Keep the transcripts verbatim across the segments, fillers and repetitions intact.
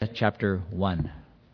chapter one.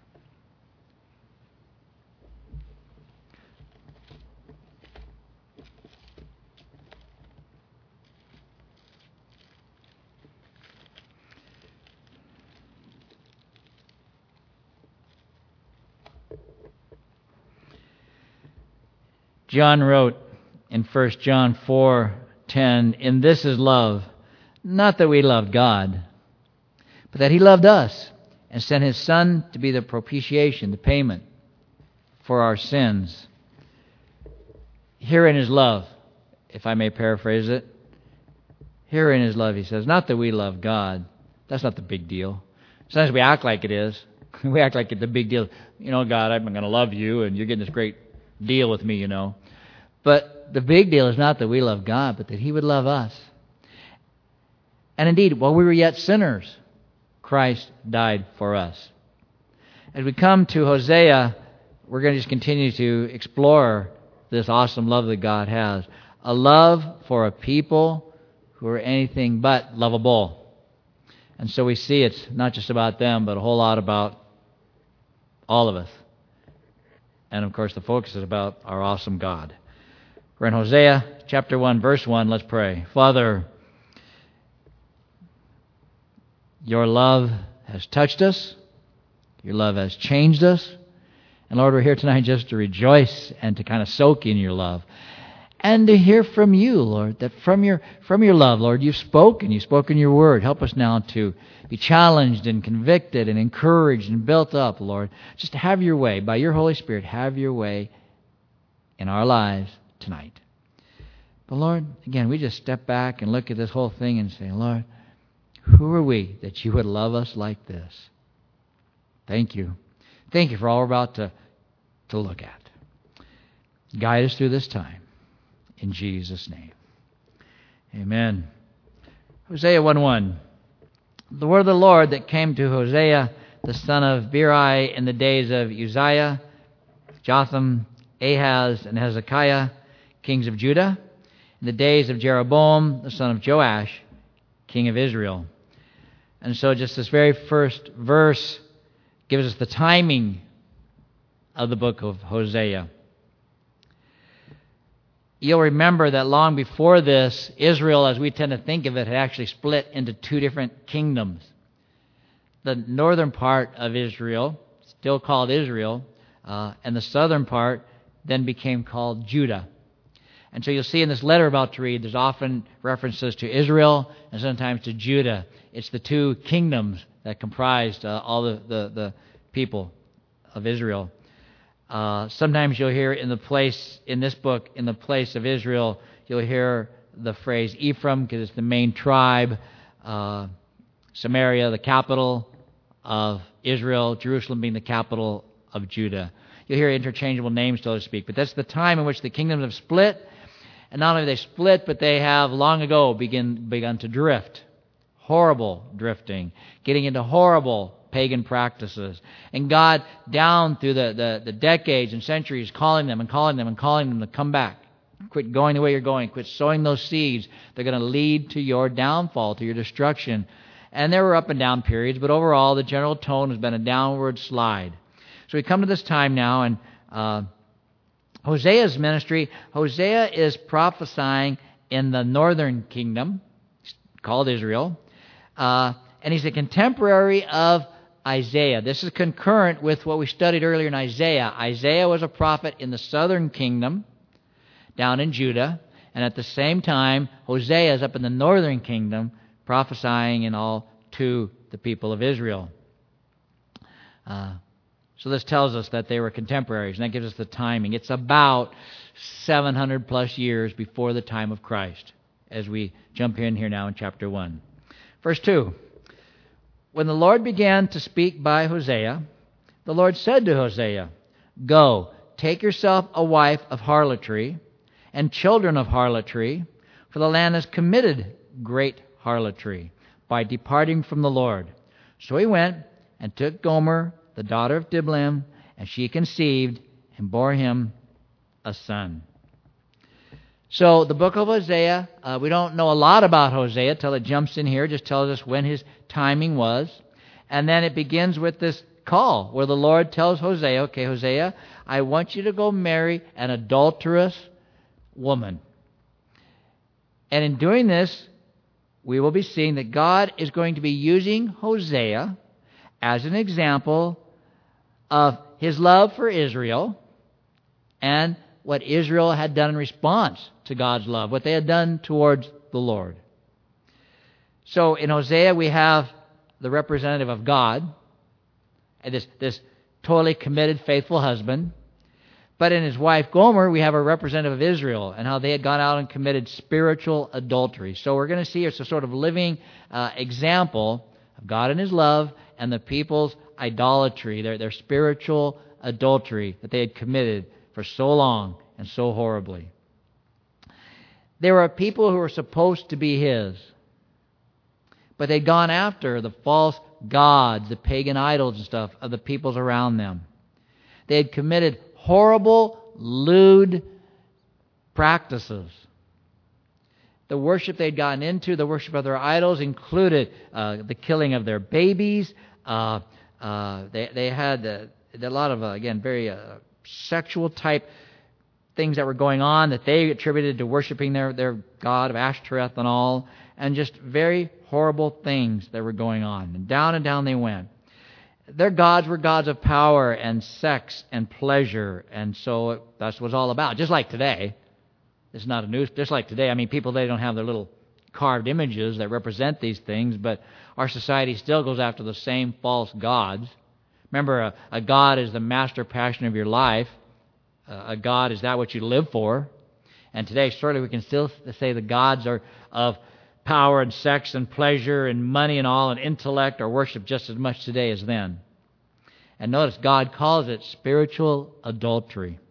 John wrote in First John four ten, "In this is love, not that we loved God, but that He loved us and sent His Son to be the propitiation, the payment for our sins." Herein is love, if I may paraphrase it. Herein is love, he says, not that we love God. That's not the big deal. Sometimes we act like it is. We act like it's a big deal. You know, God, I'm going to love you, and you're getting this great deal with me, you know. But the big deal is not that we love God, but that He would love us. And indeed, while we were yet sinners, Christ died for us. As we come to Hosea, we're going to just continue to explore this awesome love that God has. A love for a people who are anything but lovable. And so we see it's not just about them, but a whole lot about all of us. And of course, the focus is about our awesome God. We're in Hosea chapter one, verse one. Let's pray. Father, Your love has touched us. Your love has changed us. And Lord, we're here tonight just to rejoice and to kind of soak in Your love. And to hear from You, Lord, that from Your from Your love, Lord, You've spoken. You've spoken Your word. Help us now to be challenged and convicted and encouraged and built up, Lord. Just have Your way. By Your Holy Spirit, have Your way in our lives tonight. But Lord, again, we just step back and look at this whole thing and say, Lord, who are we that You would love us like this? Thank You. Thank You for all we're about to, to look at. Guide us through this time. In Jesus' name. Amen. Hosea one one. The word of the Lord that came to Hosea, the son of Beeri, in the days of Uzziah, Jotham, Ahaz, and Hezekiah, kings of Judah, in the days of Jeroboam, the son of Joash, king of Israel. And so just this very first verse gives us the timing of the book of Hosea. You'll remember that long before this, Israel, as we tend to think of it, had actually split into two different kingdoms. The northern part of Israel, still called Israel, uh, and the southern part then became called Judah. And so you'll see in this letter about to read, there's often references to Israel and sometimes to Judah. It's the two kingdoms that comprised uh, all the, the, the people of Israel. Uh, sometimes you'll hear in the place, in this book, in the place of Israel, you'll hear the phrase Ephraim because it's the main tribe. Uh, Samaria, the capital of Israel. Jerusalem being the capital of Judah. You'll hear interchangeable names, so to speak. But that's the time in which the kingdoms have split. And not only have they split, but they have long ago begin, begun to drift. Horrible drifting. Getting into horrible pagan practices. And God, down through the, the, the decades and centuries, calling them and calling them and calling them to come back. Quit going the way you're going. Quit sowing those seeds. They're going to lead to your downfall, to your destruction. And there were up and down periods, but overall the general tone has been a downward slide. So we come to this time now, and uh, Hosea's ministry, Hosea is prophesying in the northern kingdom, called Israel, uh, and he's a contemporary of Isaiah. This is concurrent with what we studied earlier in Isaiah. Isaiah was a prophet in the southern kingdom, down in Judah, and at the same time, Hosea is up in the northern kingdom, prophesying in all to the people of Israel. Uh, so this tells us that they were contemporaries, and that gives us the timing. It's about seven hundred plus years before the time of Christ, as we jump in here now in chapter one. Verse two. When the Lord began to speak by Hosea, the Lord said to Hosea, "Go, take yourself a wife of harlotry and children of harlotry, for the land has committed great harlotry by departing from the Lord." So he went and took Gomer, the daughter of Diblaim, and she conceived and bore him a son. So the book of Hosea, uh, we don't know a lot about Hosea till it jumps in here. It just tells us when his timing was. And then it begins with this call where the Lord tells Hosea, okay, Hosea, I want you to go marry an adulterous woman. And in doing this, we will be seeing that God is going to be using Hosea as an example of his love for Israel and what Israel had done in response to God's love, what they had done towards the Lord. So in Hosea, we have the representative of God, and this, this totally committed, faithful husband. But in his wife Gomer, we have a representative of Israel and how they had gone out and committed spiritual adultery. So we're going to see it's a sort of living uh, example of God and his love and the people's idolatry, their, their spiritual adultery that they had committed for so long and so horribly. There were people who were supposed to be his, but they'd gone after the false gods, the pagan idols and stuff of the peoples around them. They had committed horrible, lewd practices. The worship they'd gotten into, the worship of their idols, included uh, the killing of their babies. Uh, uh, they, they had uh, a lot of, uh, again, very uh, sexual type things that were going on that they attributed to worshiping their, their god of Ashtoreth and all, and just very horrible things that were going on. And down and down they went. Their gods were gods of power and sex and pleasure, and so it, that's what it's all about. Just like today. It's not a news. Just like today, I mean, people, they don't have their little carved images that represent these things, but our society still goes after the same false gods. Remember, a, a god is the master passion of your life. Uh, a god is that what you live for. And today, surely we can still say the gods are of power and sex and pleasure and money and all and intellect are worshipped just as much today as then. And notice, God calls it spiritual adultery.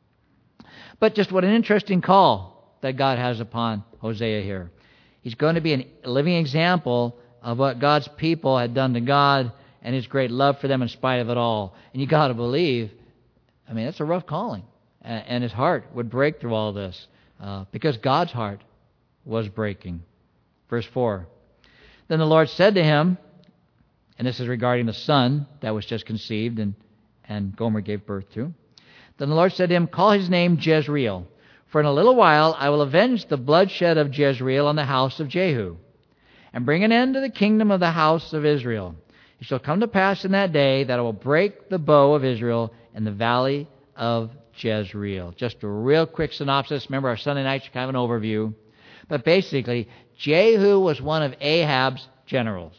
But just what an interesting call that God has upon Hosea here. He's going to be a living example of what God's people had done to God and his great love for them in spite of it all. And you got to believe, I mean, that's a rough calling. And his heart would break through all this uh, because God's heart was breaking. Verse four. Then the Lord said to him, and this is regarding the son that was just conceived and, and Gomer gave birth to. Then the Lord said to him, call his name Jezreel, for in a little while I will avenge the bloodshed of Jezreel on the house of Jehu, and bring an end to the kingdom of the house of Israel. It shall come to pass in that day that I will break the bow of Israel in the valley of Jezreel. Just a real quick synopsis. Remember, our Sunday nights are kind of an overview. But basically, Jehu was one of Ahab's generals.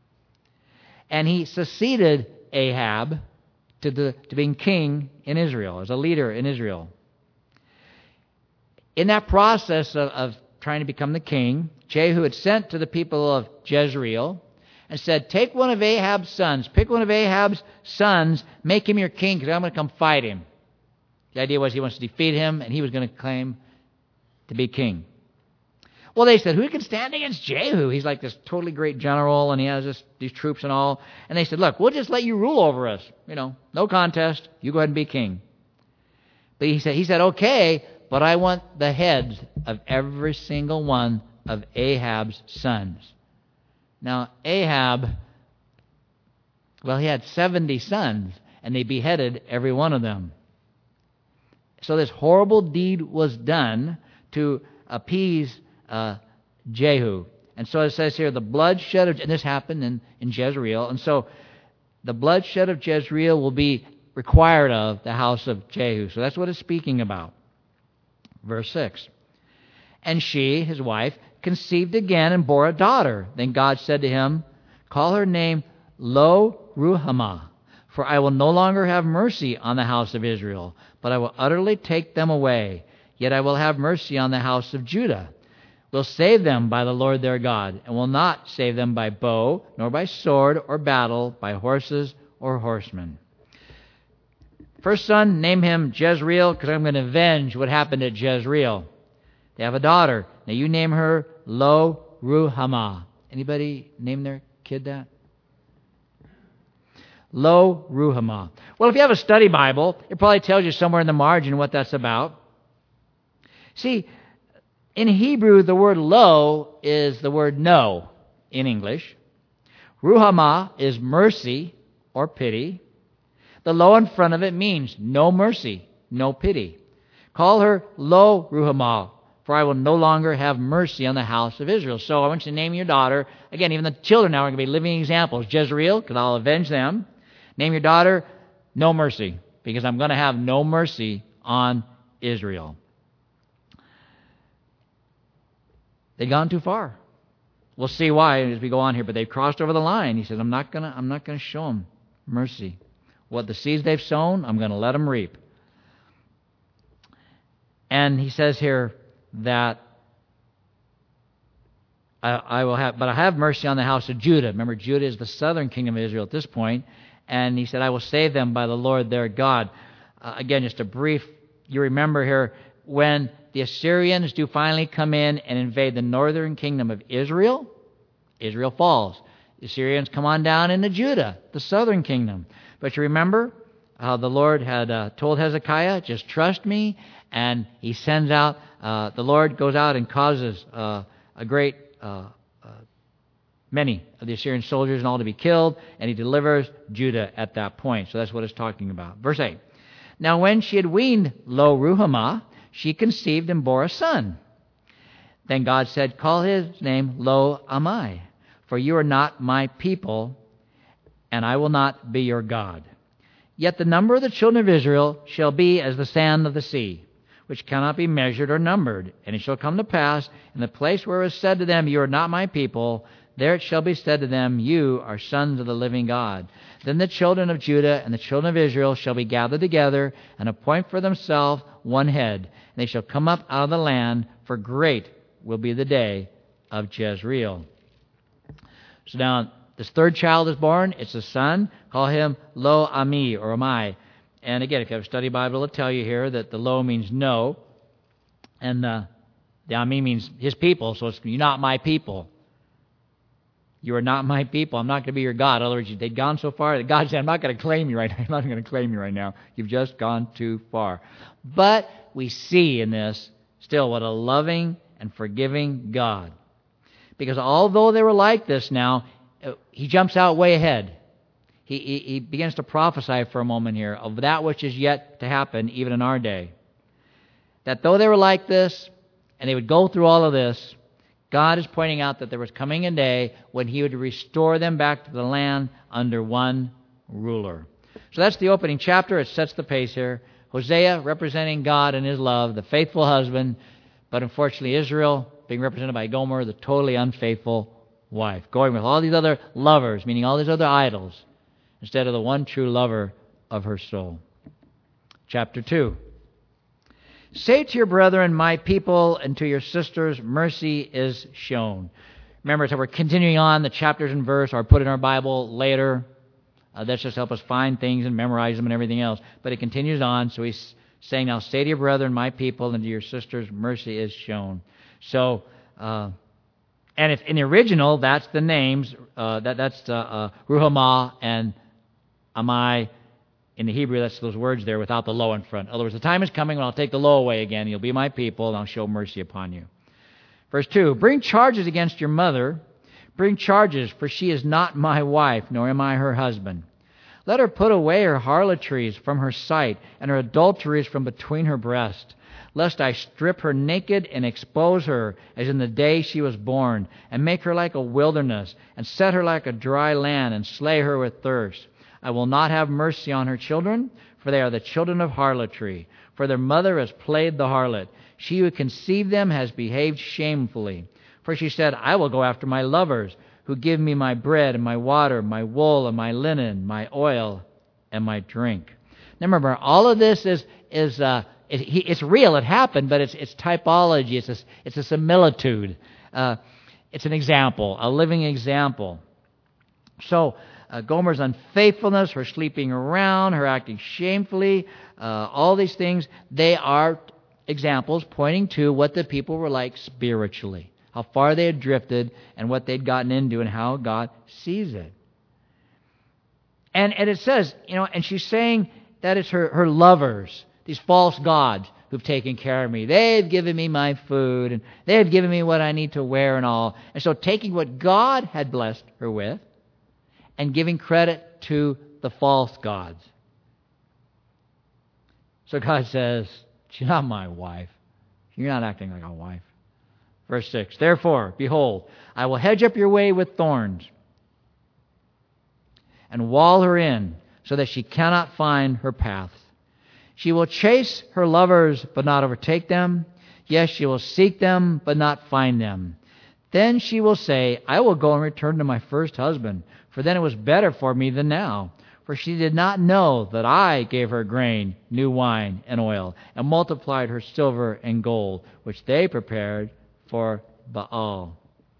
And he succeeded Ahab to, the, to being king in Israel, as a leader in Israel. In that process of, of trying to become the king, Jehu had sent to the people of Jezreel and said, take one of Ahab's sons, pick one of Ahab's sons, make him your king because I'm going to come fight him. The idea was he wants to defeat him and he was going to claim to be king. Well, they said, who can stand against Jehu? He's like this totally great general, and he has this, these troops and all. And they said, look, we'll just let you rule over us. You know, no contest. You go ahead and be king. But he said, he said, okay, but I want the heads of every single one of Ahab's sons. Now, Ahab, well, he had seventy sons, and they beheaded every one of them. So this horrible deed was done to appease Uh, Jehu. And so it says here, the bloodshed of, and this happened in, in Jezreel, and so the bloodshed of Jezreel will be required of the house of Jehu. So that's what it's speaking about. Verse six. And she, his wife, conceived again and bore a daughter. Then God said to him, call her name Lo-Ruhamah, for I will no longer have mercy on the house of Israel, but I will utterly take them away. Yet I will have mercy on the house of Judah. Will save them by the Lord their God, and will not save them by bow, nor by sword or battle, by horses or horsemen. First son, name him Jezreel, because I'm going to avenge what happened at Jezreel. They have a daughter. Now you name her Lo-Ruhamah. Anybody name their kid that? Lo-Ruhamah. Well, if you have a study Bible, it probably tells you somewhere in the margin what that's about. See, in Hebrew, the word lo is the word no in English. Ruhamah is mercy or pity. The lo in front of it means no mercy, no pity. Call her Lo Ruhamah, for I will no longer have mercy on the house of Israel. So I want you to name your daughter. Again, even the children now are going to be living examples. Jezreel, because I'll avenge them. Name your daughter No Mercy, because I'm going to have no mercy on Israel. They've gone too far. We'll see why as we go on here, but they've crossed over the line. He says, I'm not going to I'm not going to show them mercy. What the seeds they've sown, I'm going to let them reap. And he says here that I, I will have, but I have mercy on the house of Judah. Remember, Judah is the southern kingdom of Israel at this point. And he said, I will save them by the Lord their God. Uh, again, just a brief, you remember here, when the Assyrians do finally come in and invade the northern kingdom of Israel, Israel falls. The Assyrians come on down into Judah, the southern kingdom. But you remember how the Lord had uh, told Hezekiah, just trust me, and he sends out, uh, the Lord goes out and causes uh, a great, uh, uh, many of the Assyrian soldiers and all to be killed, and he delivers Judah at that point. So that's what it's talking about. Verse eight. Now when she had weaned Lo Ruhamah, she conceived and bore a son. Then God said, call his name Lo Ammi, for you are not my people, and I will not be your God. Yet the number of the children of Israel shall be as the sand of the sea, which cannot be measured or numbered. And it shall come to pass, in the place where it was said to them, you are not my people, there it shall be said to them, you are sons of the living God. Then the children of Judah and the children of Israel shall be gathered together, and appoint for themselves one head. And they shall come up out of the land, for great will be the day of Jezreel. So now, this third child is born. It's a son. Call him Lo Ammi, or Ammi. And again, if you have a study Bible, it'll tell you here that the Lo means no, and uh, the Ammi means his people. So it's, you're not my people. You are not my people. I'm not going to be your God. In other words, they'd gone so far that God said, I'm not going to claim you right now. I'm not going to claim you right now. You've just gone too far. But we see in this still what a loving and forgiving God. Because although they were like this now, he jumps out way ahead. He, he, he begins to prophesy for a moment here of that which is yet to happen even in our day. That though they were like this, and they would go through all of this, God is pointing out that there was coming a day when he would restore them back to the land under one ruler. So that's the opening chapter. It sets the pace here. Hosea representing God and his love, the faithful husband, but unfortunately Israel being represented by Gomer, the totally unfaithful wife, going with all these other lovers, meaning all these other idols, instead of the one true lover of her soul. Chapter two. Say to your brethren, my people, and to your sisters, mercy is shown. Remember, so we're continuing on the chapters and verse are put in our Bible later. Uh, that's just help us find things and memorize them and everything else. But it continues on. So he's saying now, say to your brethren, my people, and to your sisters, mercy is shown. So, uh, and if in the original, that's the names. Uh, that that's uh, uh, Ruhamah and Ammi. In the Hebrew, that's those words there without the lo in front. In other words, the time is coming when I'll take the lo away again. You'll be my people, and I'll show mercy upon you. Verse two, bring charges against your mother. Bring charges, for she is not my wife, nor am I her husband. Let her put away her harlotries from her sight, and her adulteries from between her breasts, lest I strip her naked and expose her as in the day she was born, and make her like a wilderness, and set her like a dry land, and slay her with thirst. I will not have mercy on her children, for they are the children of harlotry. For their mother has played the harlot. She who conceived them has behaved shamefully. For she said, I will go after my lovers, who give me my bread and my water, my wool and my linen, my oil and my drink. Now remember, all of this is is uh, it, it's real. It happened, but it's it's typology. It's a, it's a similitude. Uh, it's an example, a living example. So, Uh, Gomer's unfaithfulness, her sleeping around, her acting shamefully, uh, all these things, they are examples pointing to what the people were like spiritually, how far they had drifted and what they'd gotten into and how God sees it. And, and it says, you know, and she's saying that it's her, her lovers, these false gods who've taken care of me. They've given me my food and they've given me what I need to wear and all. And so taking what God had blessed her with, and giving credit to the false gods. So God says, she's not my wife. You're not acting like a wife. Verse six, therefore, behold, I will hedge up your way with thorns and wall her in so that she cannot find her paths. She will chase her lovers but not overtake them. Yes, she will seek them but not find them. Then she will say, I will go and return to my first husband, for then it was better for me than now. For she did not know that I gave her grain, new wine, and oil, and multiplied her silver and gold, which they prepared for Baal.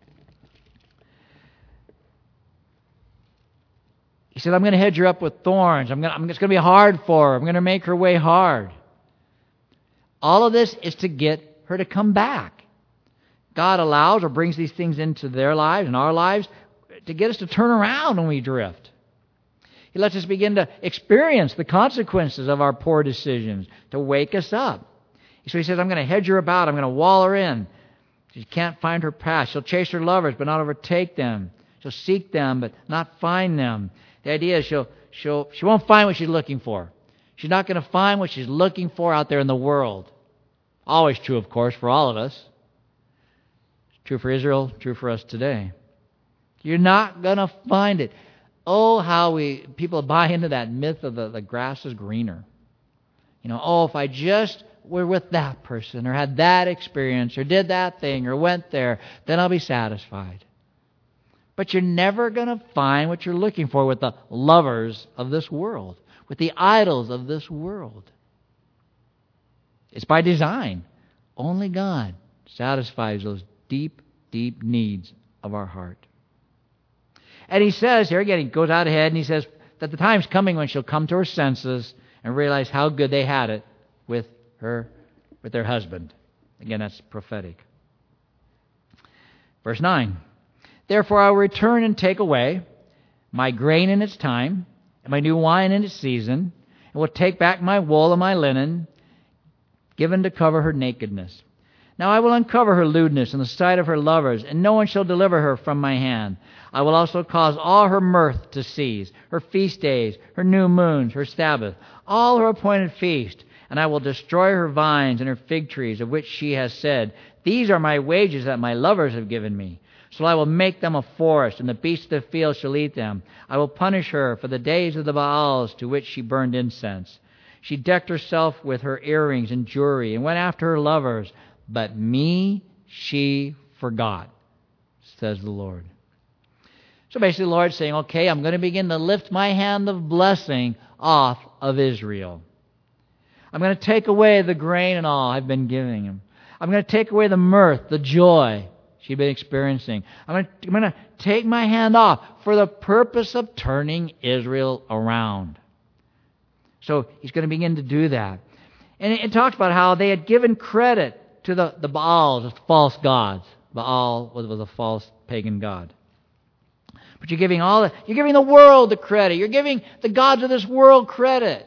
He said, I'm going to hedge her up with thorns. I'm going to, I'm, it's going to be hard for her. I'm going to make her way hard. All of this is to get her to come back. God allows or brings these things into their lives and our lives to get us to turn around when we drift. He lets us begin to experience the consequences of our poor decisions, to wake us up. So he says, I'm going to hedge her about. I'm going to wall her in. She can't find her path. She'll chase her lovers, but not overtake them. She'll seek them, but not find them. The idea is she'll, she'll, she won't find what she's looking for. She's not going to find what she's looking for out there in the world. Always true, of course, for all of us. It's true for Israel, true for us today. You're not going to find it. Oh, how we people buy into that myth of the, the grass is greener. You know, oh, if I just were with that person or had that experience or did that thing or went there, then I'll be satisfied. But you're never going to find what you're looking for with the lovers of this world, with the idols of this world. It's by design. Only God satisfies those deep, deep needs of our heart. And he says here, again, he goes out ahead and he says that the time's coming when she'll come to her senses and realize how good they had it with her, with their husband. Again, that's prophetic. Verse nine. Therefore I will return and take away my grain in its time, and my new wine in its season, and will take back my wool and my linen, given to cover her nakedness. Now I will uncover her lewdness in the sight of her lovers, and no one shall deliver her from my hand. I will also cause all her mirth to cease, her feast days, her new moons, her Sabbath, all her appointed feast. And I will destroy her vines and her fig trees, of which she has said, these are my wages that my lovers have given me. So I will make them a forest, and the beasts of the field shall eat them. I will punish her for the days of the Baals to which she burned incense. She decked herself with her earrings and jewelry, and went after her lovers. But me she forgot, says the Lord. So basically the Lord's saying, okay, I'm going to begin to lift my hand of blessing off of Israel. I'm going to take away the grain and all I've been giving him. I'm going to take away the mirth, the joy she'd been experiencing. I'm going, to, I'm going to take my hand off for the purpose of turning Israel around. So he's going to begin to do that. And it, it talks about how they had given credit to the, the Baals, the false gods. Baal was, was a false pagan god. But you're giving all the, you're giving the world the credit. You're giving the gods of this world credit.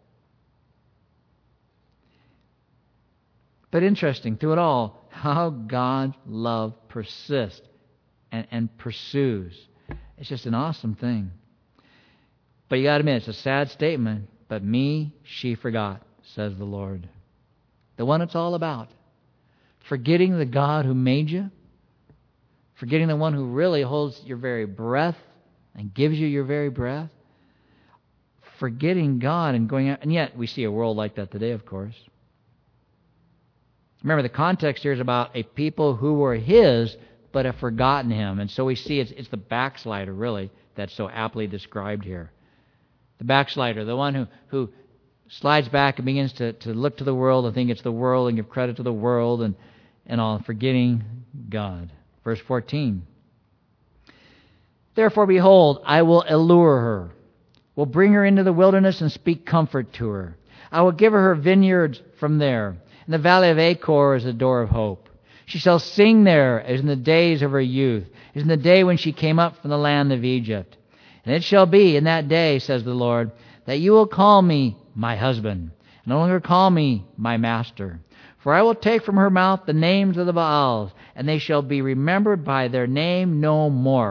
But interesting, through it all, how God's love persists and, and pursues. It's just an awesome thing. But you got to admit, it's a sad statement. But me, she forgot, says the Lord. The one it's all about. Forgetting the God who made you. Forgetting the one who really holds your very breath and gives you your very breath. Forgetting God and going out. And yet we see a world like that today, of course. Remember, the context here is about a people who were His but have forgotten Him. And so we see it's, it's the backslider, really, that's so aptly described here. The backslider, the one who, who slides back and begins to, to look to the world and think it's the world and give credit to the world and, and all, forgetting God. Verse fourteen. Therefore, behold, I will allure her, will bring her into the wilderness and speak comfort to her. I will give her her vineyards from there. And the valley of Achor is the door of hope. She shall sing there as in the days of her youth, as in the day when she came up from the land of Egypt. And it shall be in that day, says the Lord, that you will call me my husband, and no longer call me my master. For I will take from her mouth the names of the Baals, and they shall be remembered by their name no more.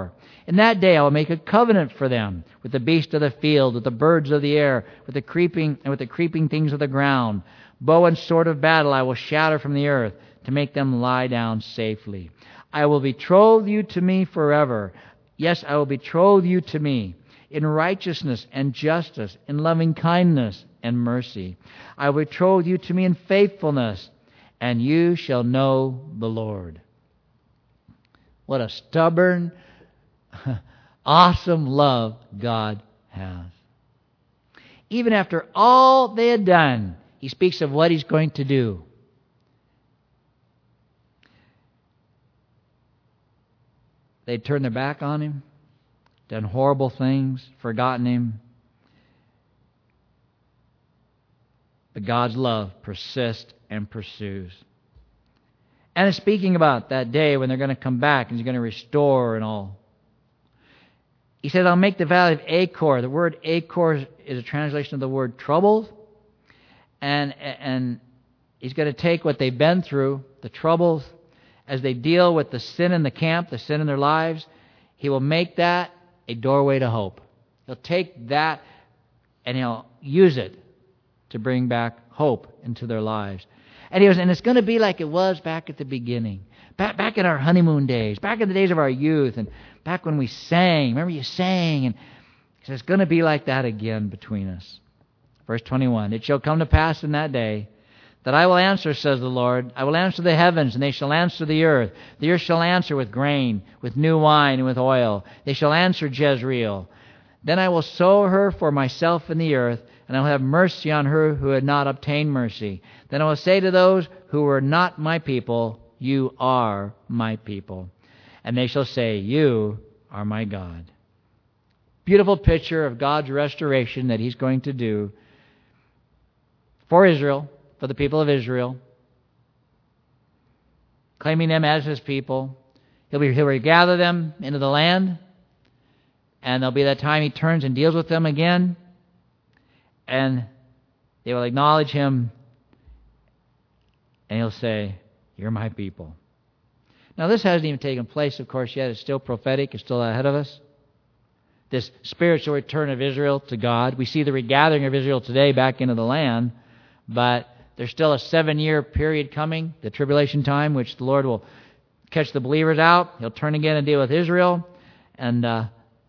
In that day I will make a covenant for them with the beasts of the field, with the birds of the air, with the creeping and with the creeping things of the ground. Bow and sword of battle I will shatter from the earth to make them lie down safely. I will betroth you to me forever. Yes, I will betroth you to me in righteousness and justice, in loving kindness and mercy. I will betroth you to me in faithfulness, and you shall know the Lord. What a stubborn, awesome love God has. Even after all they had done, He speaks of what He's going to do. They'd turned their back on Him, done horrible things, forgotten Him. But God's love persists and pursues. And it's speaking about that day when they're going to come back and He's going to restore and all. He says, I'll make the valley of Achor. The word Achor is a translation of the word troubled. And, and He's going to take what they've been through, the troubles, as they deal with the sin in the camp, the sin in their lives. He will make that a doorway to hope. He'll take that and He'll use it to bring back hope into their lives. And he was, and it's going to be like it was back at the beginning, back back in our honeymoon days, back in the days of our youth, and back when we sang. Remember, you sang, and he says it's going to be like that again between us. Verse twenty-one: It shall come to pass in that day that I will answer, says the Lord. I will answer the heavens, and they shall answer the earth. The earth shall answer with grain, with new wine, and with oil. They shall answer Jezreel. Then I will sow her for myself in the earth, and I will have mercy on her who had not obtained mercy. Then I will say to those who were not my people, you are my people. And they shall say, you are my God. Beautiful picture of God's restoration that He's going to do for Israel, for the people of Israel, claiming them as His people. He'll, be, he'll regather them into the land, and there'll be that time He turns and deals with them again, and they will acknowledge Him, and He'll say, you're my people. Now, this hasn't even taken place, of course, yet. It's still prophetic. It's still ahead of us. This spiritual return of Israel to God. We see the regathering of Israel today back into the land, but there's still a seven-year period coming, the tribulation time, which the Lord will catch the believers out. He'll turn again and deal with Israel, and uh,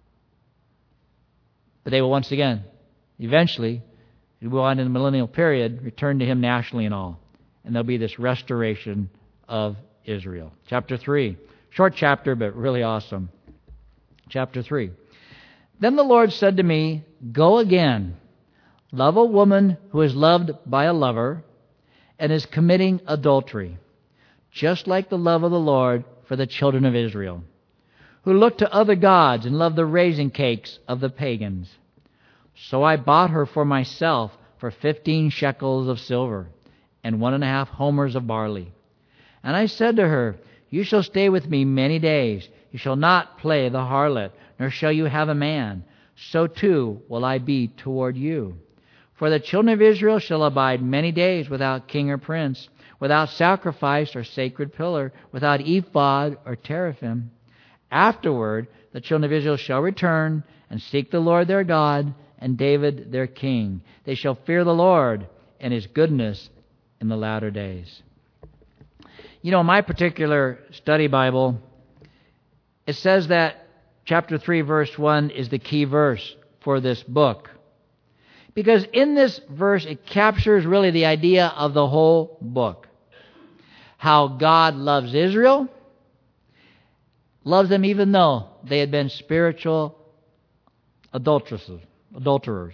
but they will once again, eventually, we will on in the millennial period, return to Him nationally and all. And there'll be this restoration of Israel. Chapter three. Short chapter, but really awesome. Chapter three. Then the Lord said to me, go again, love a woman who is loved by a lover and is committing adultery, just like the love of the Lord for the children of Israel, who look to other gods and love the raisin cakes of the pagans. So I bought her for myself for fifteen shekels of silver and one and a half homers of barley. And I said to her, you shall stay with me many days. You shall not play the harlot, nor shall you have a man. So too will I be toward you. For the children of Israel shall abide many days without king or prince, without sacrifice or sacred pillar, without ephod or teraphim. Afterward, the children of Israel shall return and seek the Lord their God and David their king. They shall fear the Lord and His goodness in the latter days. You know, in my particular study Bible, it says that chapter three, verse one is the key verse for this book. Because in this verse, it captures really the idea of the whole book. How God loves Israel, loves them even though they had been spiritual adulteresses, adulterers.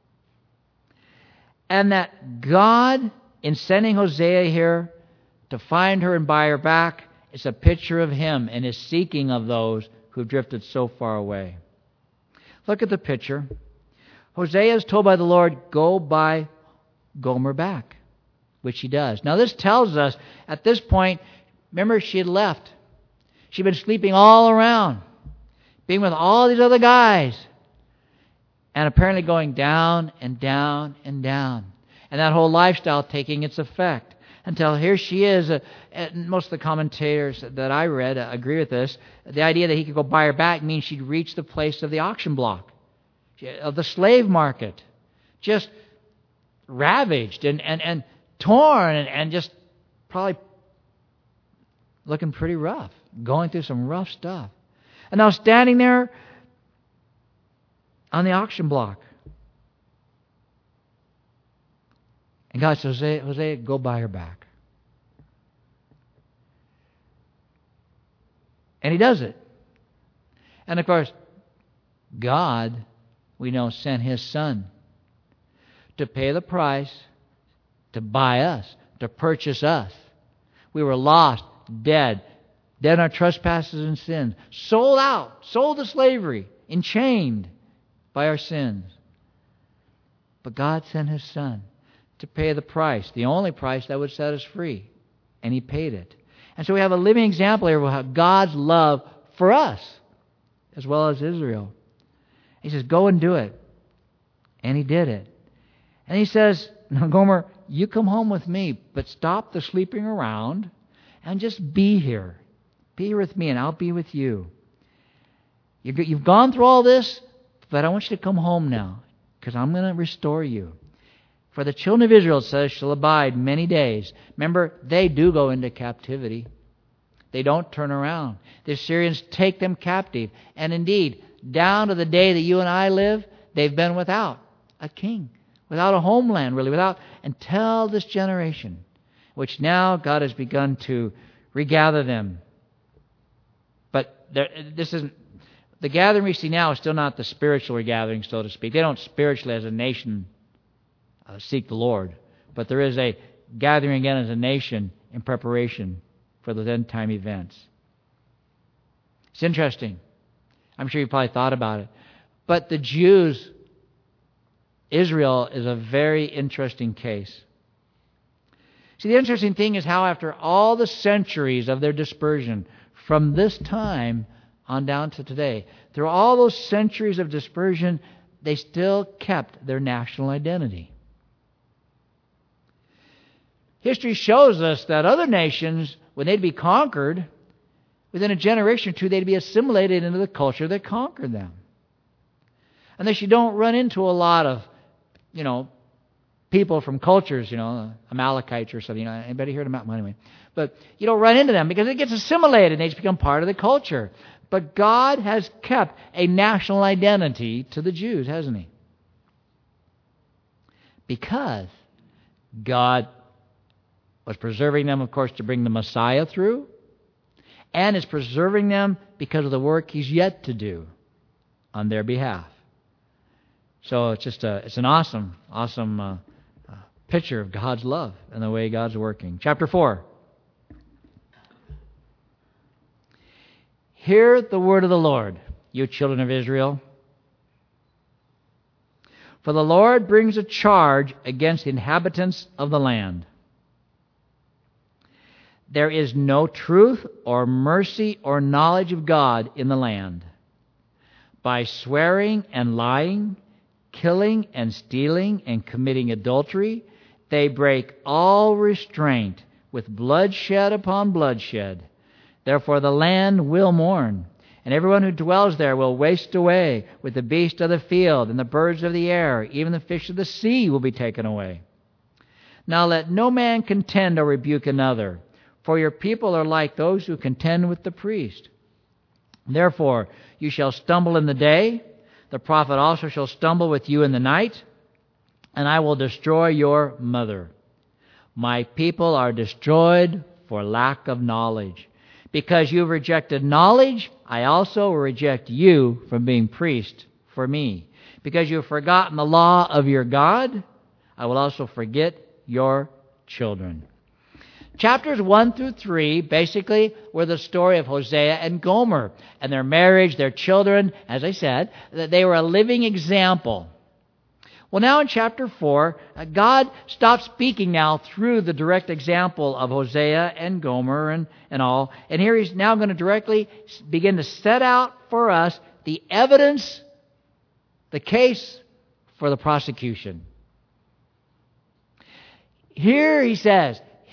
And that God, in sending Hosea here to find her and buy her back, it's a picture of Him and His seeking of those who've drifted so far away. Look at the picture. Hosea is told by the Lord, go buy Gomer back, which he does. Now this tells us, at this point, remember she had left. She'd been sleeping all around, being with all these other guys, and apparently going down and down and down. And that whole lifestyle taking its effect. until here she is. Uh, and most of the commentators that I read uh, agree with this. The idea that he could go buy her back means she'd reach the place of the auction block, of the slave market, just ravaged and, and, and torn and, and just probably looking pretty rough, going through some rough stuff. And now standing there on the auction block. And God says, Hosea, Hosea, go buy her back. And he does it. And of course, God, we know, sent His Son to pay the price, to buy us, to purchase us. We were lost, dead, dead in our trespasses and sins, sold out, sold to slavery, enchained by our sins. But God sent His Son to pay the price, the only price that would set us free. And He paid it. And so we have a living example here of God's love for us, as well as Israel. He says, go and do it. And He did it. And He says, now Gomer, you come home with me, but stop the sleeping around and just be here. Be here with me and I'll be with you. You've gone through all this, but I want you to come home now, because I'm going to restore you. For the children of Israel, it says, shall abide many days. Remember, they do go into captivity. They don't turn around. The Assyrians take them captive. And indeed, down to the day that you and I live, they've been without a king, without a homeland, really, without, until this generation, which now God has begun to regather them. But there, this isn't, the gathering we see now is still not the spiritual regathering, so to speak. They don't spiritually as a nation uh, seek the Lord. But there is a gathering again as a nation in preparation for those end time events. It's interesting. I'm sure you probably thought about it. But the Jews, Israel is a very interesting case. See, the interesting thing is how after all the centuries of their dispersion, from this time on down to today, through all those centuries of dispersion, they still kept their national identity. History shows us that other nations, when they'd be conquered, within a generation or two, they'd be assimilated into the culture that conquered them. Unless you don't run into a lot of, you know, people from cultures, you know, Amalekites or something. You know, anybody heard about them? Anyway. But you don't run into them because it gets assimilated and they just become part of the culture. But God has kept a national identity to the Jews, hasn't He? Because God was preserving them, of course, to bring the Messiah through, and is preserving them because of the work He's yet to do on their behalf. So it's just a, it's an awesome, awesome uh, uh, picture of God's love and the way God's working. Chapter four. Hear the word of the Lord, you children of Israel. For the Lord brings a charge against the inhabitants of the land. There is no truth or mercy or knowledge of God in the land. By swearing and lying, killing and stealing and committing adultery, they break all restraint with bloodshed upon bloodshed. Therefore the land will mourn, and everyone who dwells there will waste away with the beast of the field and the birds of the air. Even the fish of the sea will be taken away. Now let no man contend or rebuke another, for your people are like those who contend with the priest. Therefore you shall stumble in the day, the prophet also shall stumble with you in the night, and I will destroy your mother. My people are destroyed for lack of knowledge. Because you've rejected knowledge, I also will reject you from being priest for me. Because you've forgotten the law of your God, I will also forget your children. Chapters one through three basically were the story of Hosea and Gomer and their marriage, their children. As I said, that they were a living example. Well, now in chapter four, God stops speaking now through the direct example of Hosea and Gomer and, and all. And here He's now going to directly begin to set out for us the evidence, the case for the prosecution. Here He says,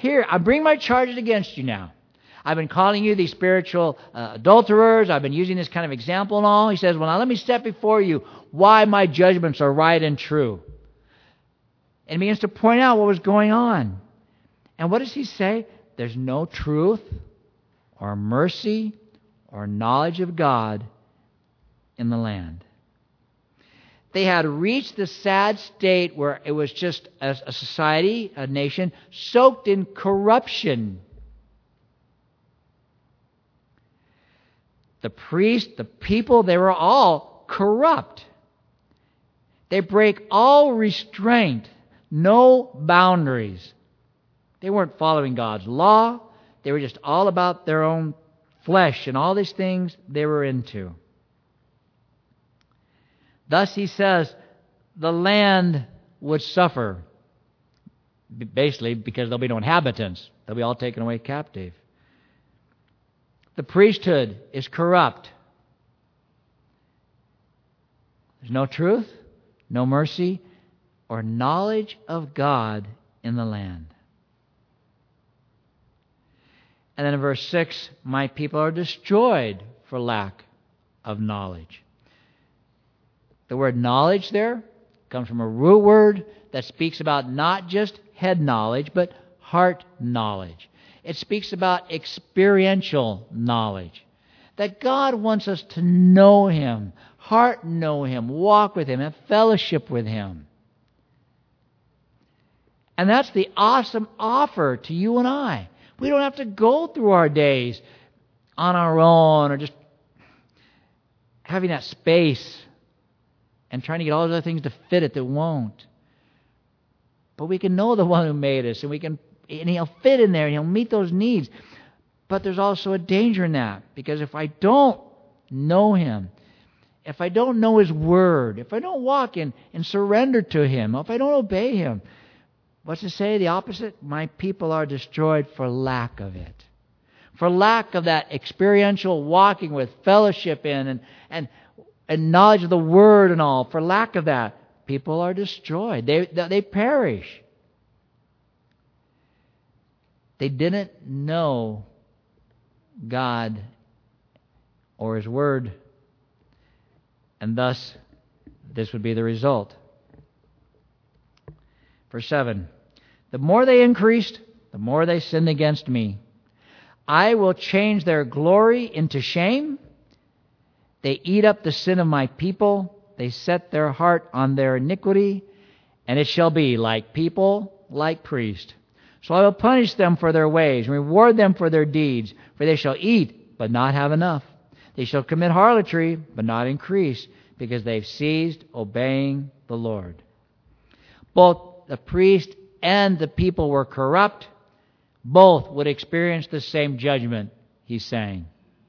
here, I bring my charges against you now. I've been calling you these spiritual uh, adulterers. I've been using this kind of example and all. He says, well, now let me set before you why my judgments are right and true. And he begins to point out what was going on. And what does he say? There's no truth or mercy or knowledge of God in the land. They had reached the sad state where it was just a, a society, a nation, soaked in corruption. The priests, the people, they were all corrupt. They break all restraint, no boundaries. They weren't following God's law. They were just all about their own flesh and all these things they were into. Thus, he says, the land would suffer, basically because there'll be no inhabitants. They'll be all taken away captive. The priesthood is corrupt. There's no truth, no mercy, or knowledge of God in the land. And then in verse six, my people are destroyed for lack of knowledge. The word knowledge there comes from a root word that speaks about not just head knowledge, but heart knowledge. It speaks about experiential knowledge. That God wants us to know Him, heart know Him, walk with Him, have fellowship with Him. And that's the awesome offer to you and I. We don't have to go through our days on our own or just having that space and trying to get all those other things to fit it that won't. But we can know the one who made us, and we can, and He'll fit in there, and He'll meet those needs. But there's also a danger in that, because if I don't know Him, if I don't know His Word, if I don't walk in and surrender to Him, if I don't obey Him, what's it say? The opposite? My people are destroyed for lack of it. For lack of that experiential walking with, fellowship in, and, and, and knowledge of the Word and all. For lack of that, people are destroyed. They, they perish. They didn't know God or His Word, and thus this would be the result. Verse seven, the more they increased, the more they sinned against me. I will change their glory into shame. They eat up the sin of my people. They set their heart on their iniquity, and it shall be like people, like priests. So I will punish them for their ways, and reward them for their deeds, for they shall eat, but not have enough. They shall commit harlotry, but not increase, because they've ceased obeying the Lord. Both the priest and the people were corrupt. Both would experience the same judgment, he's saying.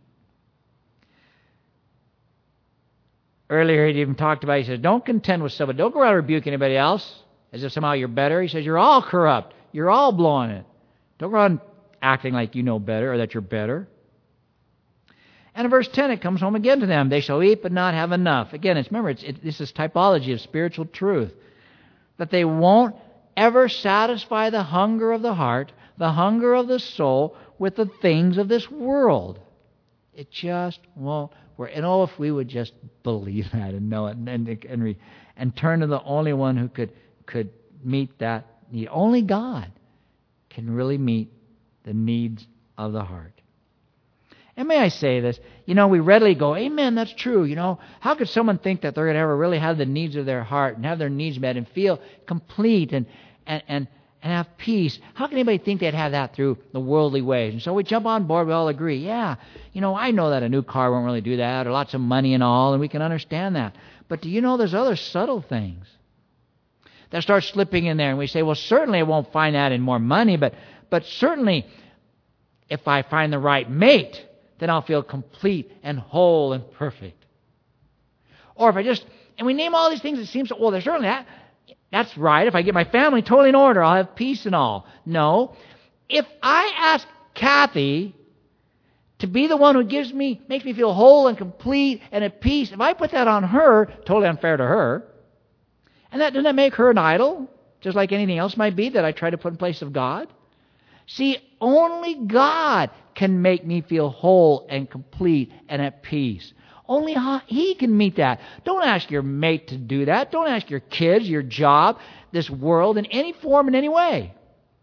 Earlier he even talked about, he says, don't contend with somebody. Don't go around rebuking anybody else as if somehow you're better. He says, you're all corrupt. You're all blowing it. Don't go around acting like you know better or that you're better. And in verse ten, it comes home again to them. They shall eat but not have enough. Again, it's remember, it's, it, this is typology of spiritual truth. That they won't ever satisfy the hunger of the heart, the hunger of the soul, with the things of this world. It just won't work. And oh, if we would just believe that and know it and and, and, re, and turn to the only one who could, could meet that need. Only God can really meet the needs of the heart. And may I say this, you know, we readily go, amen, that's true. You know, how could someone think that they're going to ever really have the needs of their heart and have their needs met and feel complete and, and, and, and have peace? How can anybody think they'd have that through the worldly ways? And so we jump on board, we all agree, yeah, you know, I know that a new car won't really do that, or lots of money and all, and we can understand that. But do you know there's other subtle things that start slipping in there? And we say, well, certainly I won't find that in more money, but but certainly if I find the right mate, then I'll feel complete and whole and perfect. Or if I just, and we name all these things, it seems, well, there's certainly that. That's right. If I get my family totally in order, I'll have peace and all. No. If I ask Kathy to be the one who gives me, makes me feel whole and complete and at peace, if I put that on her, totally unfair to her, and that doesn't that make her an idol, just like anything else might be that I try to put in place of God? See, only God can make me feel whole and complete and at peace. Only He can meet that. Don't ask your mate to do that. Don't ask your kids, your job, this world in any form, in any way.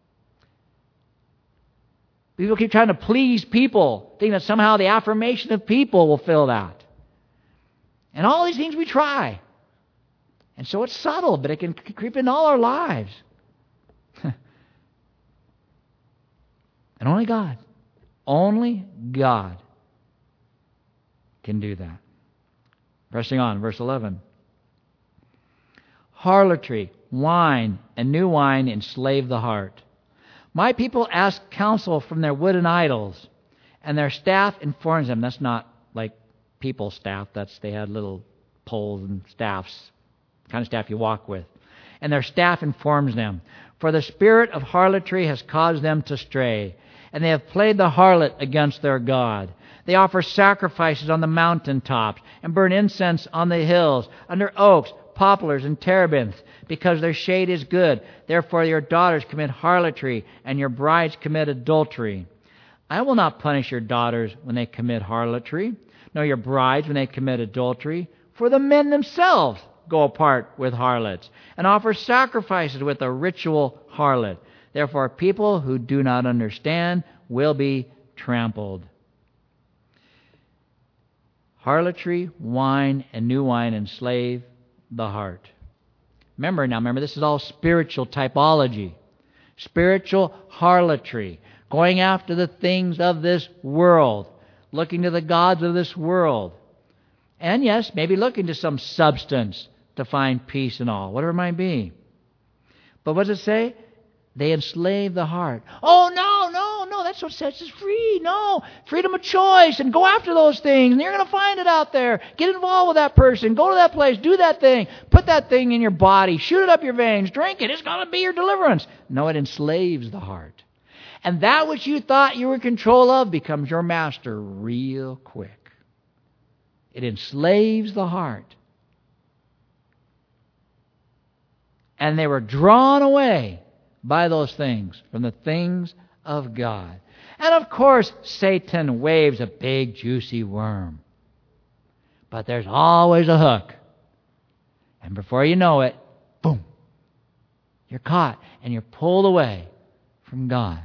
People keep trying to please people, thinking that somehow the affirmation of people will fill that. And all these things we try. And so it's subtle, but it can creep into all our lives. And only God, only God can do that. Pressing on, verse eleven. Harlotry, wine, and new wine enslave the heart. My people ask counsel from their wooden idols, and their staff informs them. That's not like people's staff. That's they had little poles and staffs, kind of staff you walk with. And their staff informs them. For the spirit of harlotry has caused them to stray, and they have played the harlot against their God. They offer sacrifices on the mountaintops and burn incense on the hills, under oaks, poplars, and terebinths, because their shade is good. Therefore your daughters commit harlotry, and your brides commit adultery. I will not punish your daughters when they commit harlotry, nor your brides when they commit adultery, for the men themselves go apart with harlots, and offer sacrifices with a ritual harlot. Therefore, people who do not understand will be trampled. Harlotry, wine, and new wine enslave the heart. Remember now, remember, this is all spiritual typology. Spiritual harlotry. Going after the things of this world. Looking to the gods of this world. And yes, maybe looking to some substance to find peace and all, whatever it might be. But what does it say? They enslave the heart. Oh, no, no, no, that's what sets us free. No, freedom of choice, and go after those things, and you're going to find it out there. Get involved with that person. Go to that place. Do that thing. Put that thing in your body. Shoot it up your veins. Drink it. It's going to be your deliverance. No, it enslaves the heart. And that which you thought you were in control of becomes your master real quick. It enslaves the heart. And they were drawn away by those things, from the things of God. And of course, Satan waves a big, juicy worm. But there's always a hook. And before you know it, boom, you're caught and you're pulled away from God.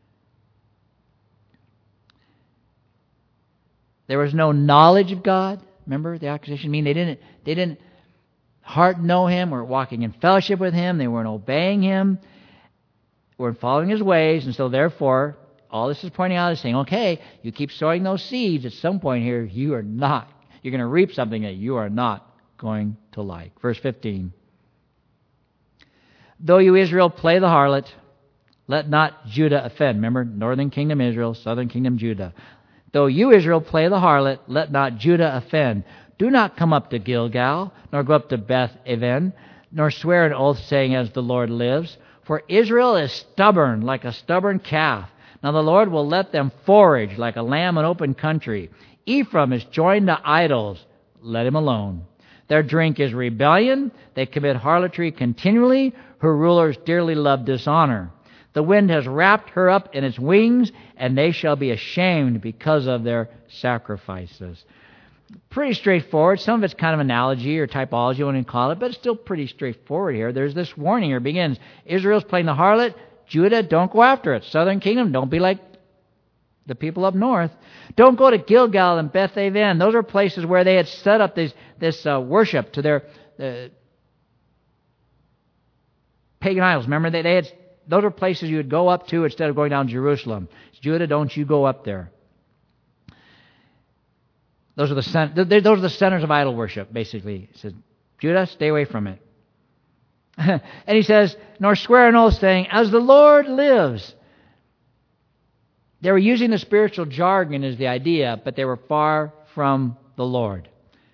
There was no knowledge of God. Remember the accusation? I mean, they didn't, they didn't heart know Him, weren't walking in fellowship with Him, they weren't obeying Him, weren't following His ways, and so therefore, all this is pointing out is saying, okay, you keep sowing those seeds, at some point here, you are not, you're going to reap something that you are not going to like. Verse fifteen. Though you, Israel, play the harlot, let not Judah offend. Remember, northern kingdom Israel, southern kingdom Judah. Though you, Israel, play the harlot, let not Judah offend. Do not come up to Gilgal, nor go up to Beth Aven, nor swear an oath, saying, as the Lord lives. For Israel is stubborn, like a stubborn calf. Now the Lord will let them forage, like a lamb in open country. Ephraim is joined to idols. Let him alone. Their drink is rebellion. They commit harlotry continually. Her rulers dearly love dishonor. The wind has wrapped her up in its wings, and they shall be ashamed because of their sacrifices. Pretty straightforward. Some of it's kind of analogy or typology, you want to call it, but it's still pretty straightforward here. There's this warning here. It begins, Israel's playing the harlot. Judah, don't go after it. Southern kingdom, don't be like the people up north. Don't go to Gilgal and Beth Aven. Those are places where they had set up this, this uh, worship to their uh, pagan idols. Remember, they, they had, those are places you would go up to instead of going down to Jerusalem. Judah, don't you go up there. Those are the those are the centers of idol worship, basically. He says, Judah, stay away from it. And he says, nor swear an oath, saying, as the Lord lives. They were using the spiritual jargon as the idea, but they were far from the Lord.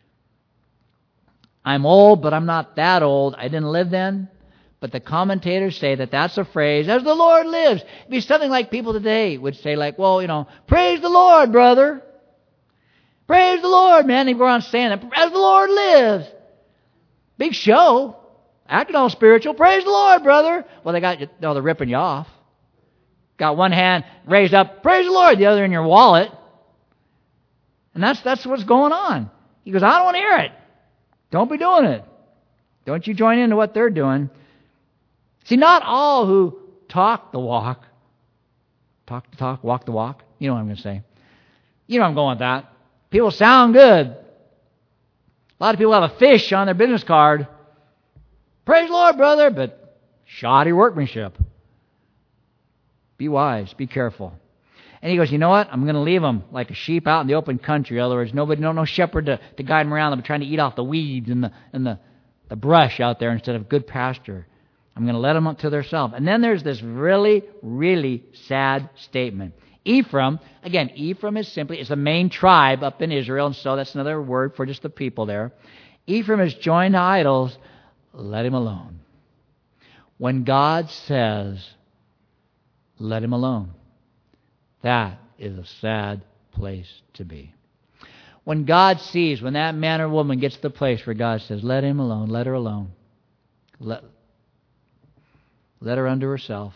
I'm old, but I'm not that old. I didn't live then. But the commentators say that that's a phrase, as the Lord lives. It'd be something like people today would say, like, well, you know, praise the Lord, brother. Praise the Lord, man. They go around saying that, as the Lord lives. Big show. Acting all spiritual. Praise the Lord, brother. Well, they got, no, they're ripping you off. Got one hand raised up, praise the Lord, the other in your wallet. And that's that's what's going on. He goes, I don't want to hear it. Don't be doing it. Don't you join into what they're doing. See, not all who talk the walk, talk the talk, walk the walk. You know what I'm going to say. You know I'm going with that. People sound good. A lot of people have a fish on their business card. Praise the Lord, brother, but shoddy workmanship. Be wise. Be careful. And he goes, you know what? I'm going to leave them like a sheep out in the open country. In other words, nobody, no, no shepherd to, to guide them around. They're trying to eat off the weeds and the and the, the brush out there instead of good pasture. I'm going to let them up to themselves. And then there's this really, really sad statement. Ephraim, again, Ephraim is simply, it's the main tribe up in Israel, and so that's another word for just the people there. Ephraim is joined to idols. Let him alone. When God says, let him alone, that is a sad place to be. When God sees, when that man or woman gets to the place where God says, let him alone, let her alone, let, let her unto herself,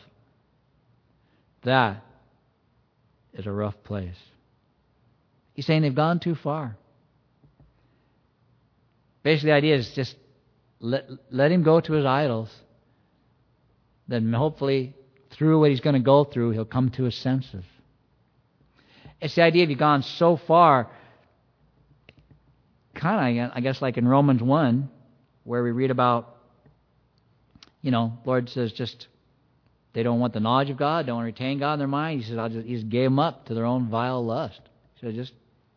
that is a rough place. He's saying they've gone too far. Basically, the idea is just let, let him go to his idols. Then hopefully, through what he's going to go through, he'll come to his senses. It's the idea of you've gone so far, kind of, I guess, like in Romans one, where we read about, you know, Lord says just, they don't want the knowledge of God, don't want to retain God in their mind. He says, I'll just, he just gave them up to their own vile lust. So just,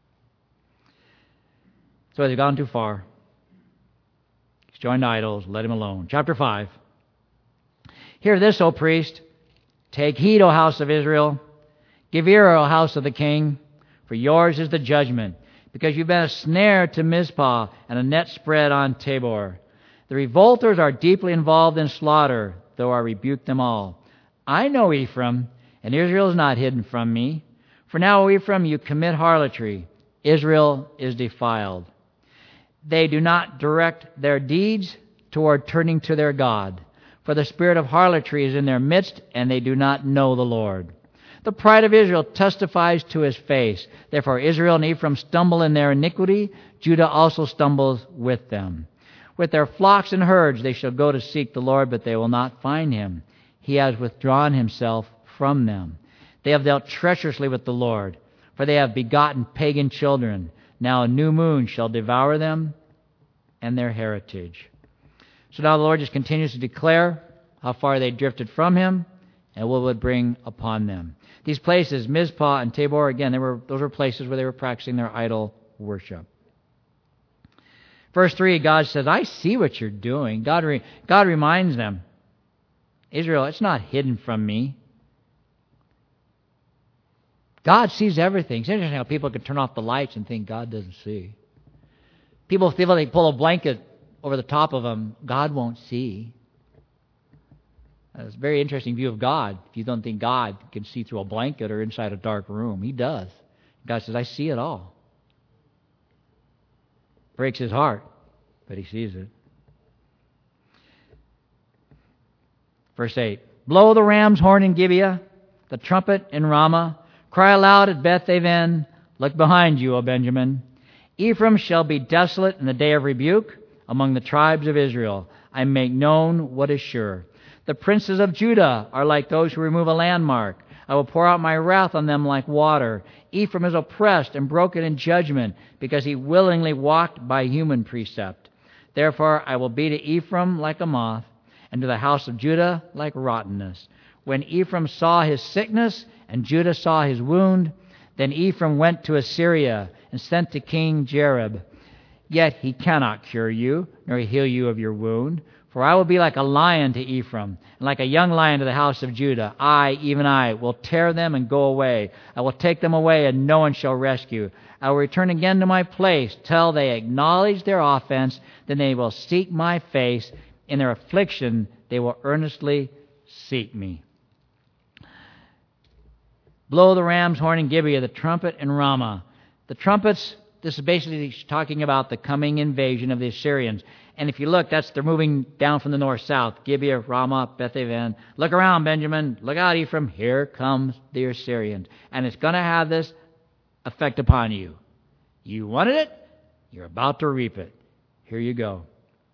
so they've gone too far. He's joined idols, let him alone. Chapter five. Hear this, O priest. Take heed, O house of Israel. Give ear, O house of the king, for yours is the judgment, because you've been a snare to Mizpah and a net spread on Tabor. The revolters are deeply involved in slaughter, though I rebuke them all. I know Ephraim, and Israel is not hidden from me. For now, O Ephraim, you commit harlotry. Israel is defiled. They do not direct their deeds toward turning to their God. For the spirit of harlotry is in their midst, and they do not know the Lord. The pride of Israel testifies to his face. Therefore Israel and Ephraim stumble in their iniquity. Judah also stumbles with them. With their flocks and herds they shall go to seek the Lord, but they will not find him. He has withdrawn himself from them. They have dealt treacherously with the Lord, for they have begotten pagan children. Now a new moon shall devour them and their heritage. So now the Lord just continues to declare how far they drifted from him and what would bring upon them. These places, Mizpah and Tabor, again, they were those were places where they were practicing their idol worship. Verse three, God says, I see what you're doing. God, re- God reminds them, Israel, it's not hidden from me. God sees everything. It's interesting how people can turn off the lights and think God doesn't see. People feel they pull a blanket over the top of them. God won't see. It's a very interesting view of God. If you don't think God can see through a blanket or inside a dark room, he does. God says, I see it all. Breaks his heart, but he sees it. Verse eight. Blow the ram's horn in Gibeah, the trumpet in Ramah. Cry aloud at Beth-aven. Look behind you, O Benjamin. Ephraim shall be desolate in the day of rebuke among the tribes of Israel. I make known what is sure. The princes of Judah are like those who remove a landmark. I will pour out my wrath on them like water. Ephraim is oppressed and broken in judgment because he willingly walked by human precept. Therefore I will be to Ephraim like a moth, and to the house of Judah like rottenness. When Ephraim saw his sickness and Judah saw his wound, then Ephraim went to Assyria and sent to King Jareb. Yet he cannot cure you, nor heal you of your wound. For I will be like a lion to Ephraim, and like a young lion to the house of Judah. I, even I, will tear them and go away. I will take them away, and no one shall rescue. I will return again to my place till they acknowledge their offense. Then they will seek my face. In their affliction they will earnestly seek me. Blow the ram's horn in Gibeah, the trumpet in Ramah. The trumpets, this is basically talking about the coming invasion of the Assyrians. And if you look, that's they're moving down from the north-south. Gibeah, Ramah, Beth-aven. Look around, Benjamin. Look out, Ephraim. Here comes the Assyrians. And it's going to have this effect upon you. You wanted it. You're about to reap it. Here you go.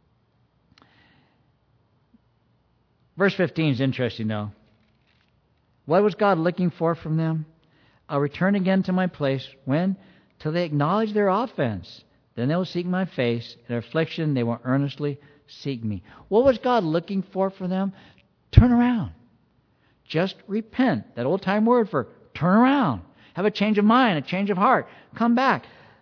Verse fifteen is interesting, though. What was God looking for from them? I'll return again to my place. When? Till they acknowledge their offense. Then they will seek my face. In their affliction, they will earnestly seek me. What was God looking for for them? Turn around. Just repent. That old-time word for turn around. Have a change of mind, a change of heart. Come back.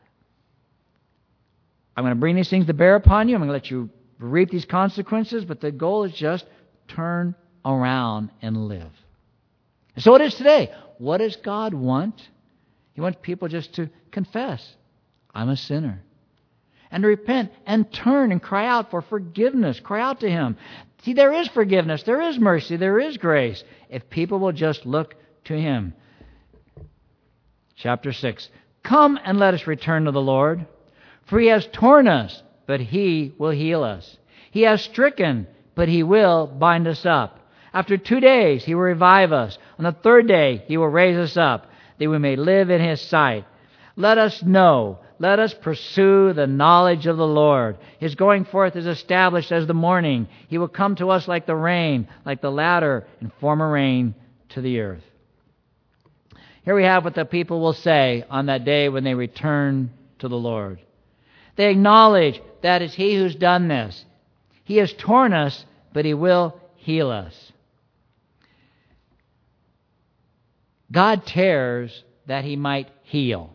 I'm going to bring these things to bear upon you. I'm going to let you reap these consequences. But the goal is just turn around and live. And so it is today. What does God want? He wants people just to confess, I'm a sinner. And to repent and turn and cry out for forgiveness. Cry out to Him. See, there is forgiveness. There is mercy. There is grace. If people will just look to Him. Chapter six. Come and let us return to the Lord. For He has torn us, but He will heal us. He has stricken, but He will bind us up. After two days He will revive us. On the third day He will raise us up, that we may live in His sight. Let us know, let us pursue the knowledge of the Lord. His going forth is established as the morning. He will come to us like the rain, like the latter and former rain to the earth. Here we have what the people will say on that day when they return to the Lord. They acknowledge that it's He who's done this. He has torn us, but He will heal us. God tears that He might heal.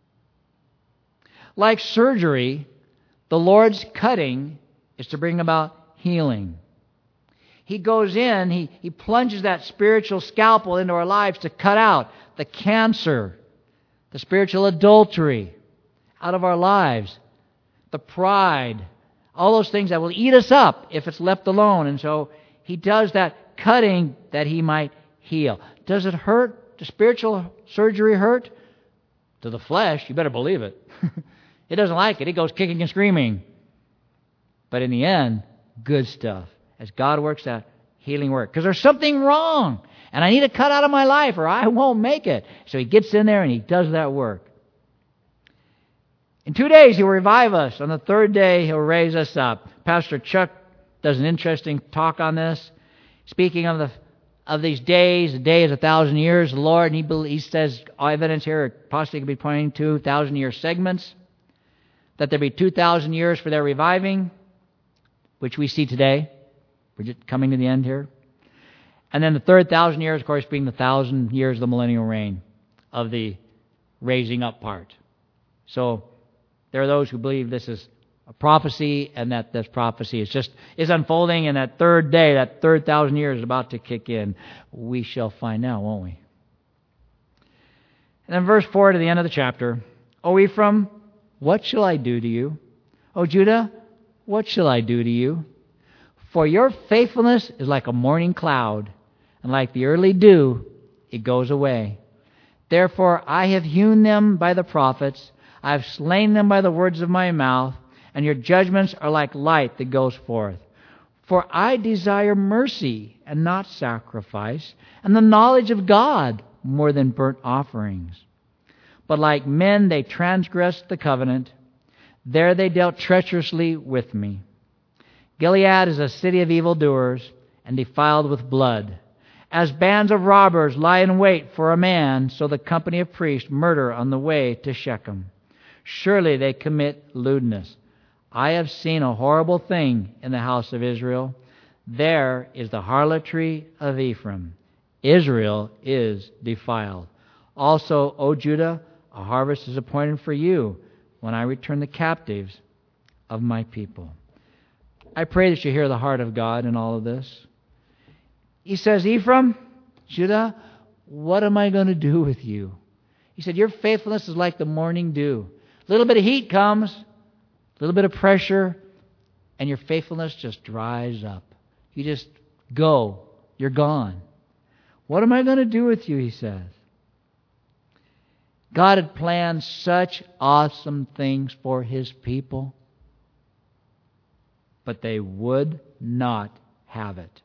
Like surgery, the Lord's cutting is to bring about healing. He goes in, he, he plunges that spiritual scalpel into our lives to cut out the cancer, the spiritual adultery out of our lives, the pride, all those things that will eat us up if it's left alone. And so He does that cutting that He might heal. Does it hurt? Does spiritual surgery hurt? To the flesh, you better believe it. It doesn't like it. It goes kicking and screaming. But in the end, good stuff. As God works that healing work. Because there's something wrong. And I need to cut out of my life or I won't make it. So He gets in there and He does that work. In two days, He will revive us. On the third day, He'll raise us up. Pastor Chuck does an interesting talk on this. Speaking of the of these days, a day is a thousand years, the Lord, and he, he says, evidence here possibly could be pointing to thousand-year segments, that there be two thousand years for their reviving, which we see today. We're just coming to the end here. And then the third thousand years, of course, being the thousand years of the millennial reign of the raising up part. So there are those who believe this is a prophecy and that this prophecy is just is unfolding, and that third day, that third thousand years is about to kick in. We shall find out, won't we? And then verse four to the end of the chapter. O Ephraim, what shall I do to you? O Judah, what shall I do to you? For your faithfulness is like a morning cloud, and like the early dew, it goes away. Therefore I have hewn them by the prophets, I have slain them by the words of my mouth, and your judgments are like light that goes forth. For I desire mercy and not sacrifice, and the knowledge of God more than burnt offerings. But like men they transgressed the covenant. There they dealt treacherously with me. Gilead is a city of evildoers and defiled with blood. As bands of robbers lie in wait for a man, so the company of priests murder on the way to Shechem. Surely they commit lewdness. I have seen a horrible thing in the house of Israel. There is the harlotry of Ephraim. Israel is defiled. Also, O Judah, a harvest is appointed for you when I return the captives of my people. I pray that you hear the heart of God in all of this. He says, Ephraim, Judah, what am I going to do with you? He said, your faithfulness is like the morning dew. A little bit of heat comes, a little bit of pressure, and your faithfulness just dries up. You just go. You're gone. What am I going to do with you, he says. God had planned such awesome things for His people. but they would not have it.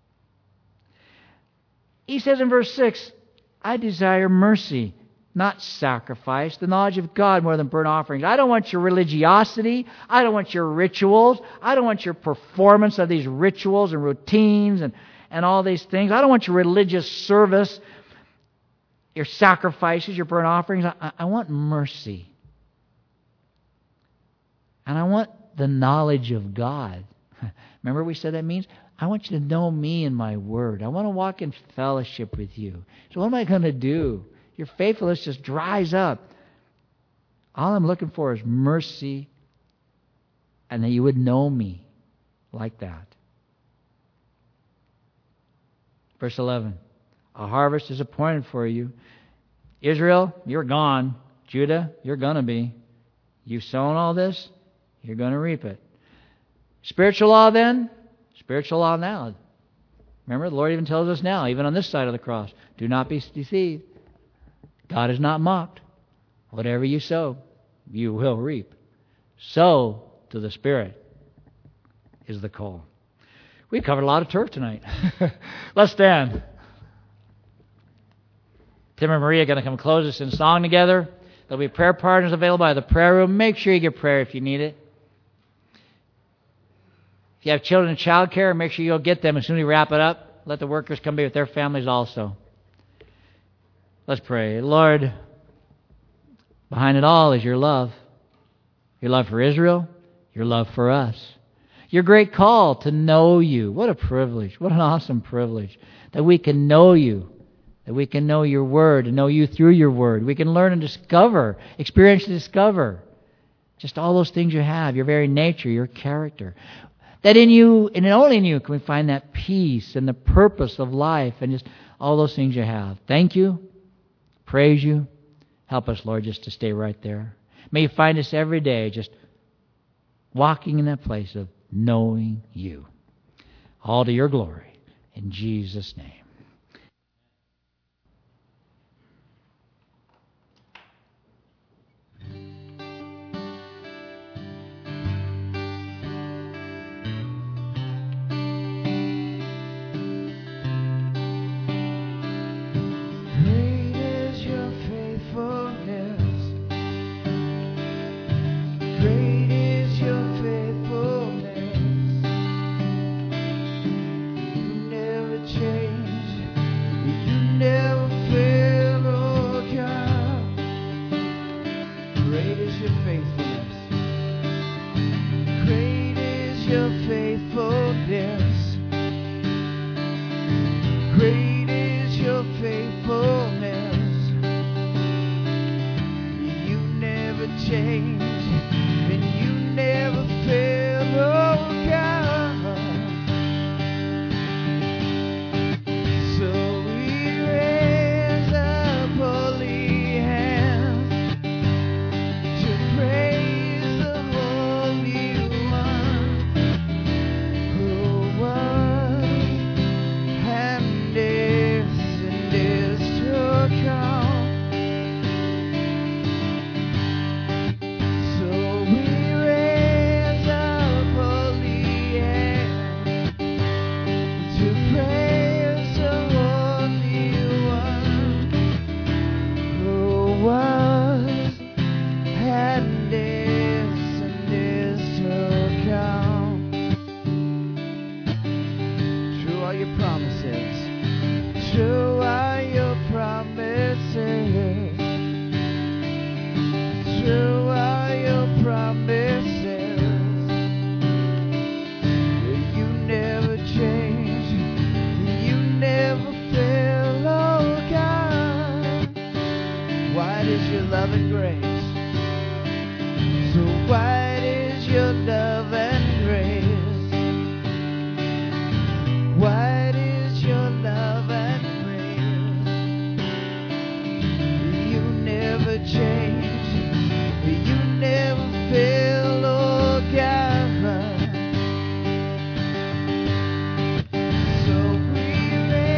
He says in verse six, I desire mercy, not sacrifice, the knowledge of God more than burnt offerings. I don't want your religiosity. I don't want your rituals. I don't want your performance of these rituals and routines and, and all these things. I don't want your religious service, your sacrifices, your burnt offerings. I, I want mercy. And I want the knowledge of God. Remember we said that means? I want you to know me and my word. I want to walk in fellowship with you. So what am I going to do? Your faithfulness just dries up. All I'm looking for is mercy and that you would know me like that. Verse eleven. A harvest is appointed for you. Israel, you're gone. Judah, you're going to be. You've sown all this, you're going to reap it. Spiritual law then? Spiritual law now. Remember, the Lord even tells us now, even on this side of the cross, do not be deceived. God is not mocked. Whatever you sow, you will reap. Sow to the Spirit is the call. We covered a lot of turf tonight. Let's stand. Tim and Maria are going to come close us in song together. There'll be prayer partners available by the prayer room. Make sure you get prayer if you need it. If you have children in child care, make sure you'll get them as soon as we wrap it up. Let the workers come be with their families also. Let's pray. Lord, behind it all is your love. Your love for Israel, your love for us. Your great call to know you. What a privilege. What an awesome privilege. That we can know you. That we can know your word and know you through your word. We can learn and discover, experience and discover just all those things you have, your very nature, your character. That in you, and only in you, can we find that peace and the purpose of life and just all those things you have. Thank you. Praise you. Help us, Lord, just to stay right there. May you find us every day just walking in that place of knowing you. All to your glory. In Jesus' name.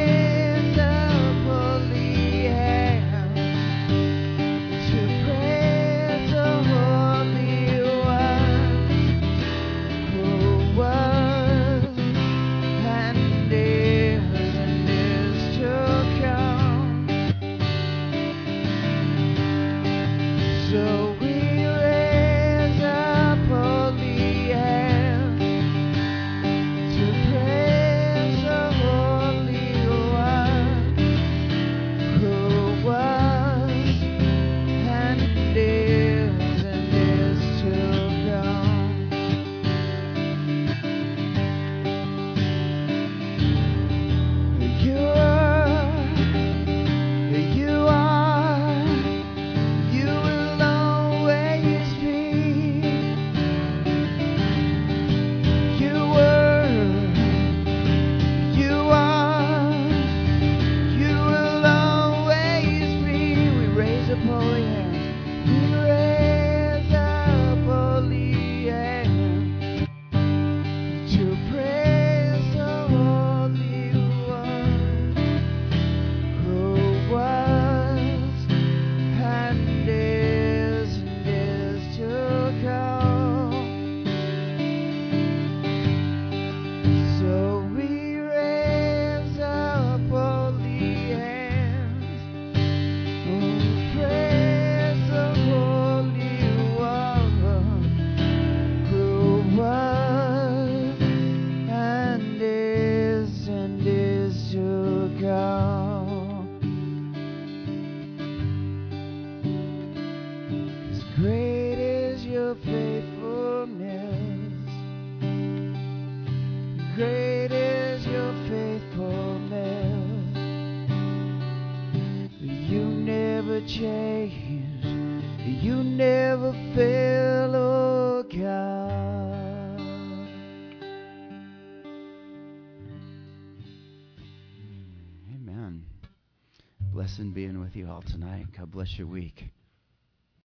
Praise change. You never fail, oh God. Amen. Blessed being with you all tonight. God bless your week.